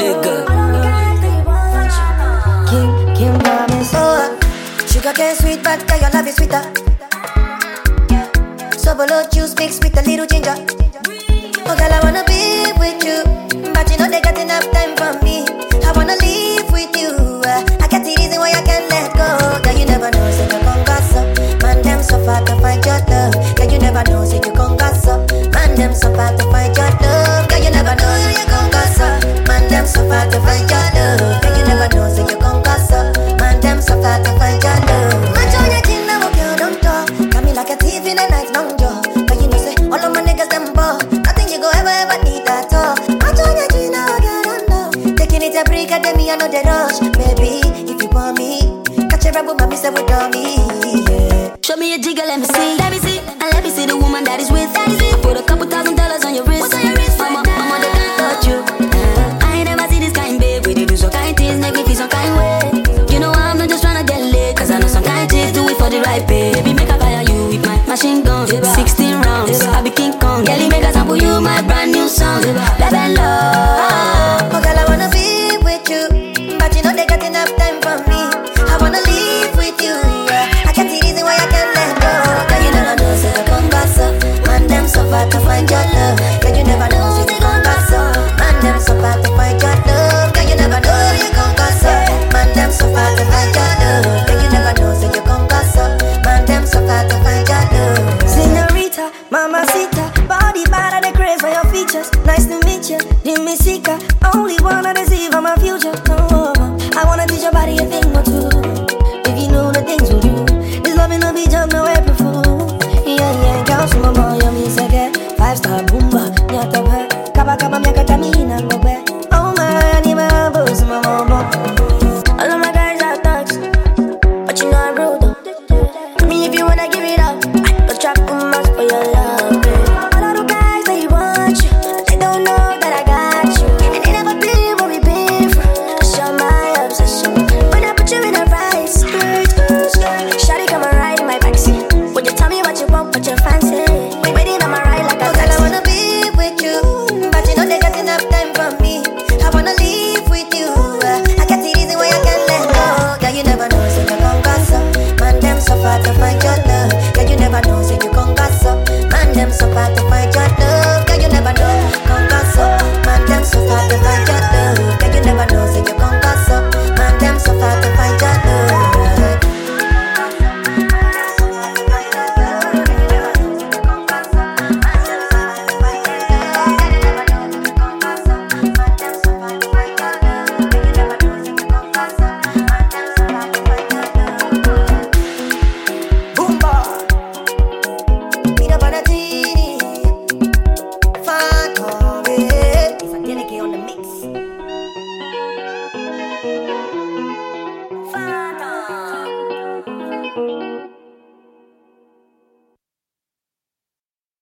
nigga. Kim promise. Oh, sugar cane sweet, but girl, your love is sweeter. Sobolo juice mixed with a little ginger. Oh, girl, I wanna be with you, but you know they got enough time for me. I wanna live with you. I got the reason why I can't let go. Girl, you never know, say you gon' gossip. Man, them so far to find your love. Girl, you never know, say you gon' gossip. Man, them so far to find your love. Girl, you never know, you gon' gossip. Man, them so far to find your love. Girl, you never know, say you gon' gossip. Man, them so far to find your love. Match on your chin, now girl, don't talk. Got me like a thief in the night, long jaw. But you know, say all of my niggas them ball. Nothing you go ever need at all. Match on your chin, now girl, don't know. Taking it a break, and then me I know the rush. Baby, if you want me, catch a rebel, mommy say with me. Yeah. Show me a jigger, let me see. Let me see. And let me see the woman that is with. I put a couple $1,000 on your wrist. What's on your wrist? Mama, they can't touch you. I ain't never seen this kind, babe. We do some kind things, make me feel some kind way. You know I'm not just tryna get laid, cause I know some kind things do it for the right pay. Baby, make I fire you with my machine gun. 16 rounds, I be King Kong. Girlie, make I sample you my brand new song. Baby, love. Oh, girl, I wanna be with you, but you know they got enough time for me. I wanna live with you. I can't see reason why I can't let go. Girl, you never know, say you gon' gossip. Man, them so far to find your love. Girl, you never know, say you gon' gossip. Man, them so far to find your love. Girl, you never know, you gon' gossip. Man, them so far to find your love. Girl, you never know, say you gon' gossip. Man, them so far to find your love. Señorita, mamacita, body bad and the craze for your features. Nice to meet